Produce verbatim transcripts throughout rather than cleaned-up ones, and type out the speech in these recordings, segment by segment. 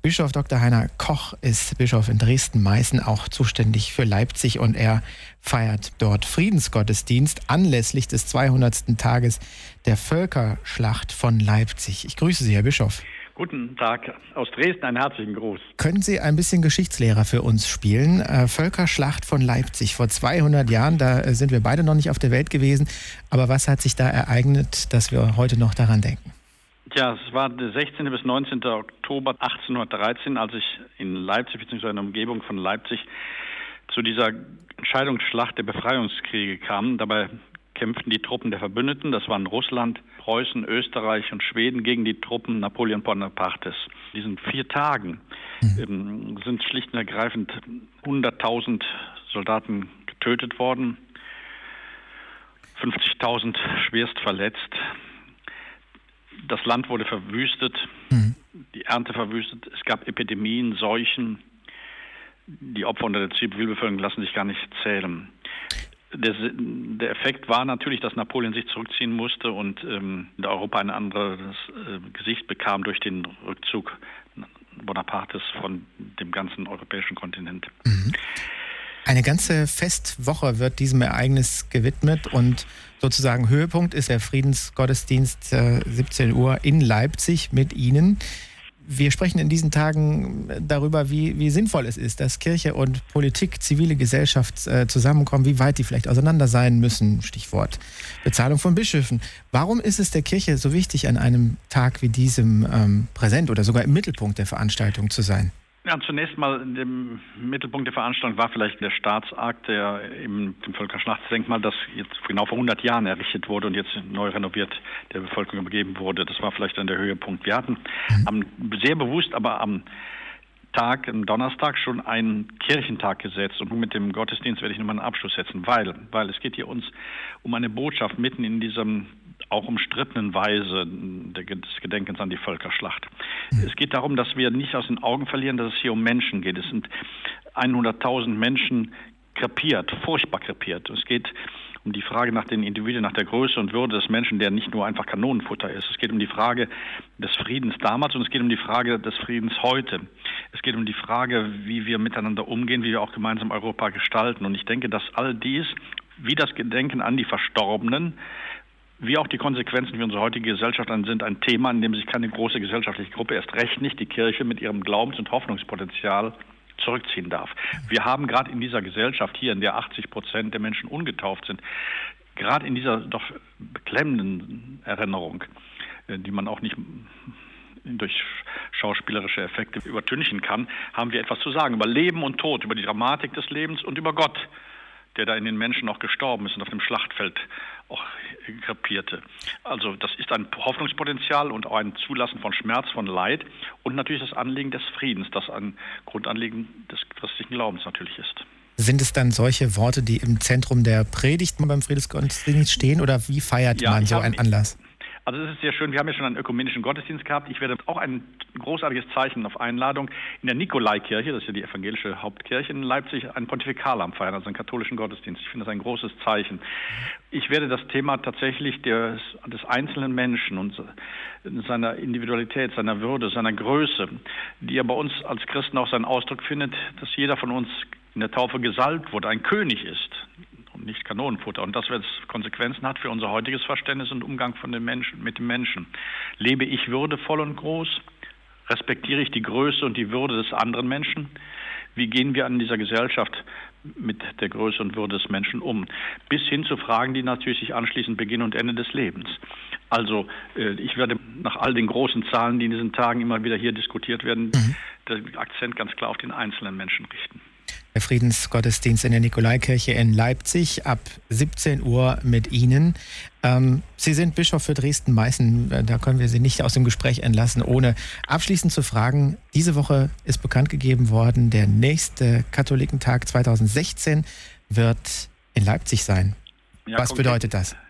Bischof Doktor Heiner Koch ist Bischof in Dresden-Meißen, auch zuständig für Leipzig, und er feiert dort Friedensgottesdienst anlässlich des zweihundertsten Tages der Völkerschlacht von Leipzig. Ich grüße Sie, Herr Bischof. Guten Tag aus Dresden, einen herzlichen Gruß. Können Sie ein bisschen Geschichtslehrer für uns spielen? Äh, Völkerschlacht von Leipzig vor zweihundert Jahren, da äh, sind wir beide noch nicht auf der Welt gewesen. Aber was hat sich da ereignet, dass wir heute noch daran denken? Ja, es war der sechzehnten bis neunzehnten Oktober achtzehnhundertdreizehn, als ich in Leipzig bzw. in der Umgebung von Leipzig zu dieser Entscheidungsschlacht der Befreiungskriege kam. Dabei kämpften die Truppen der Verbündeten, das waren Russland, Preußen, Österreich und Schweden, gegen die Truppen Napoleon Bonapartes. In diesen vier Tagen mhm. ähm, sind schlicht und ergreifend hunderttausend Soldaten getötet worden, fünfzigtausend schwerst verletzt. Das Land wurde verwüstet, mhm. die Ernte verwüstet, es gab Epidemien, Seuchen. Die Opfer unter der Zivilbevölkerung lassen sich gar nicht zählen. Der, der Effekt war natürlich, dass Napoleon sich zurückziehen musste und ähm, Europa ein anderes äh, Gesicht bekam durch den Rückzug Bonapartes von dem ganzen europäischen Kontinent. Mhm. Eine ganze Festwoche wird diesem Ereignis gewidmet und sozusagen Höhepunkt ist der Friedensgottesdienst äh, siebzehn Uhr in Leipzig mit Ihnen. Wir sprechen in diesen Tagen darüber, wie, wie sinnvoll es ist, dass Kirche und Politik, zivile Gesellschaft äh, zusammenkommen, wie weit die vielleicht auseinander sein müssen. Stichwort Bezahlung von Bischöfen. Warum ist es der Kirche so wichtig, an einem Tag wie diesem ähm, präsent oder sogar im Mittelpunkt der Veranstaltung zu sein? Ja, zunächst mal im Mittelpunkt der Veranstaltung war vielleicht der Staatsakt, der im dem Völkerschlachtsdenkmal, das jetzt genau vor hundert Jahren errichtet wurde und jetzt neu renoviert der Bevölkerung übergeben wurde. Das war vielleicht dann der Höhepunkt. Wir hatten am, sehr bewusst aber am Tag, am Donnerstag, schon einen Kirchentag gesetzt, und mit dem Gottesdienst werde ich nochmal einen Abschluss setzen, weil, weil es geht hier uns um eine Botschaft mitten in diesem auch umstrittenen Weise des Gedenkens an die Völkerschlacht. Es geht darum, dass wir nicht aus den Augen verlieren, dass es hier um Menschen geht. Es sind hunderttausend Menschen krepiert, furchtbar krepiert. Es geht um die Frage nach den Individuen, nach der Größe und Würde des Menschen, der nicht nur einfach Kanonenfutter ist. Es geht um die Frage des Friedens damals und es geht um die Frage des Friedens heute. Es geht um die Frage, wie wir miteinander umgehen, wie wir auch gemeinsam Europa gestalten. Und ich denke, dass all dies, wie das Gedenken an die Verstorbenen, wie auch die Konsequenzen für unsere heutige Gesellschaft sind, ein Thema, in dem sich keine große gesellschaftliche Gruppe, erst recht nicht die Kirche, mit ihrem Glaubens- und Hoffnungspotenzial zurückziehen darf. Wir haben gerade in dieser Gesellschaft hier, in der achtzig Prozent der Menschen ungetauft sind, gerade in dieser doch beklemmenden Erinnerung, die man auch nicht durch schauspielerische Effekte übertünchen kann, haben wir etwas zu sagen über Leben und Tod, über die Dramatik des Lebens und über Gott, der da in den Menschen auch gestorben ist und auf dem Schlachtfeld auch krepierte. Also das ist ein Hoffnungspotenzial und auch ein Zulassen von Schmerz, von Leid und natürlich das Anliegen des Friedens, das ein Grundanliegen des christlichen Glaubens natürlich ist. Sind es dann solche Worte, die im Zentrum der Predigt beim Friedensgottesdienst stehen, oder wie feiert ja, man so einen Anlass? Also es ist sehr schön, wir haben ja schon einen ökumenischen Gottesdienst gehabt. Ich werde auch ein großartiges Zeichen auf Einladung in der Nikolaikirche, das ist ja die evangelische Hauptkirche in Leipzig, einen Pontifikalamt feiern, also einen katholischen Gottesdienst. Ich finde das ein großes Zeichen. Ich werde das Thema tatsächlich des, des einzelnen Menschen und seiner Individualität, seiner Würde, seiner Größe, die ja bei uns als Christen auch seinen Ausdruck findet, dass jeder von uns in der Taufe gesalbt wurde, ein König ist. Und nicht Kanonenfutter. Und das jetzt Konsequenzen hat für unser heutiges Verständnis und Umgang von den Menschen, mit dem Menschen. Lebe ich würdevoll und groß? Respektiere ich die Größe und die Würde des anderen Menschen? Wie gehen wir an dieser Gesellschaft mit der Größe und Würde des Menschen um? Bis hin zu Fragen, die natürlich sich anschließen, Beginn und Ende des Lebens. Also ich werde nach all den großen Zahlen, die in diesen Tagen immer wieder hier diskutiert werden, mhm. den Akzent ganz klar auf den einzelnen Menschen richten. Der Friedensgottesdienst in der Nikolaikirche in Leipzig ab siebzehn Uhr mit Ihnen. Ähm, Sie sind Bischof für Dresden-Meißen. Da können wir Sie nicht aus dem Gespräch entlassen, ohne abschließend zu fragen. Diese Woche ist bekannt gegeben worden, der nächste Katholikentag zweitausendsechzehn wird in Leipzig sein. Ja, Was konkret, bedeutet das?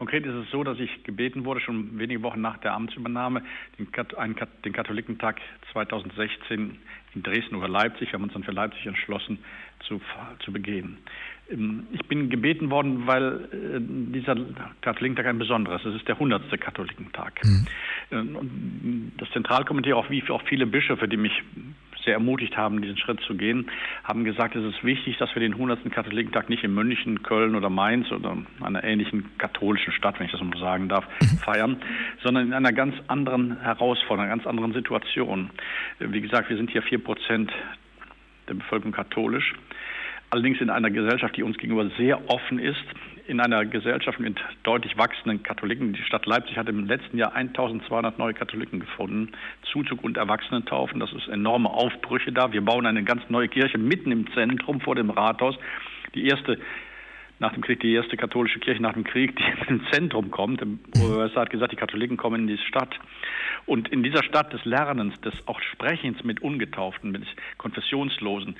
Konkret ist es so, dass ich gebeten wurde, schon wenige Wochen nach der Amtsübernahme, den, Kat- einen, Kat- den Katholikentag zweitausendsechzehn in Dresden oder Leipzig, wir haben uns dann für Leipzig entschlossen, zu, zu begehen. Ähm, Ich bin gebeten worden, weil äh, dieser Katholikentag ein besonderes ist. Es ist der hundertste Katholikentag. Mhm. Ähm, und das Zentralkomitee, auch wie auch viele Bischöfe, die mich sehr ermutigt haben, diesen Schritt zu gehen, haben gesagt, es ist wichtig, dass wir den hundertsten Katholikentag nicht in München, Köln oder Mainz oder einer ähnlichen katholischen Stadt, wenn ich das mal sagen darf, feiern, sondern in einer ganz anderen Herausforderung, einer ganz anderen Situation. Wie gesagt, wir sind hier vier Prozent der Bevölkerung katholisch, allerdings in einer Gesellschaft, die uns gegenüber sehr offen ist, in einer Gesellschaft mit deutlich wachsenden Katholiken. Die Stadt Leipzig hat im letzten Jahr eintausendzweihundert neue Katholiken gefunden, Zuzug und Erwachsenentaufen. Das ist enorme Aufbrüche da. Wir bauen eine ganz neue Kirche mitten im Zentrum vor dem Rathaus. Die erste nach dem Krieg, die erste katholische Kirche nach dem Krieg, die im Zentrum kommt. Der Oberbürgermeister hat gesagt, die Katholiken kommen in die Stadt. Und in dieser Stadt des Lernens, des auch Sprechens mit Ungetauften, mit Konfessionslosen,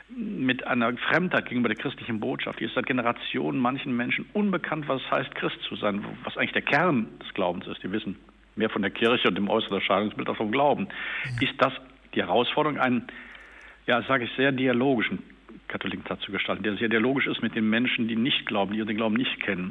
mit einer Fremdheit gegenüber der christlichen Botschaft, die ist seit Generationen manchen Menschen unbekannt, was es heißt, Christ zu sein, was eigentlich der Kern des Glaubens ist. Die wissen mehr von der Kirche und dem äußeren Erscheinungsbild als vom Glauben. Ist das die Herausforderung, einen, ja, sage ich, sehr dialogischen Katholikentag zu gestalten, der sehr dialogisch ist mit den Menschen, die nicht glauben, die den Glauben nicht kennen.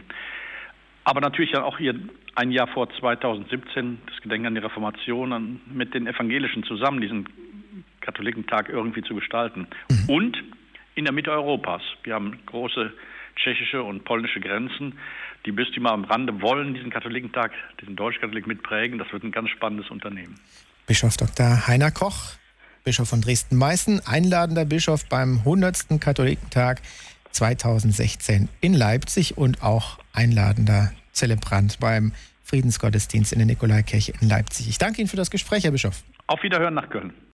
Aber natürlich dann auch hier ein Jahr vor zweitausendsiebzehn, das Gedenken an die Reformation, mit den Evangelischen zusammen diesen Katholikentag irgendwie zu gestalten. Mhm. Und in der Mitte Europas. Wir haben große tschechische und polnische Grenzen. Die Bistümer am Rande wollen diesen Katholikentag, diesen Deutsch-Katholik mitprägen. Das wird ein ganz spannendes Unternehmen. Bischof Doktor Heiner Koch, Bischof von Dresden-Meißen, einladender Bischof beim hundertsten Katholikentag zweitausendsechzehn in Leipzig und auch einladender Zelebrant beim Friedensgottesdienst in der Nikolaikirche in Leipzig. Ich danke Ihnen für das Gespräch, Herr Bischof. Auf Wiederhören nach Köln.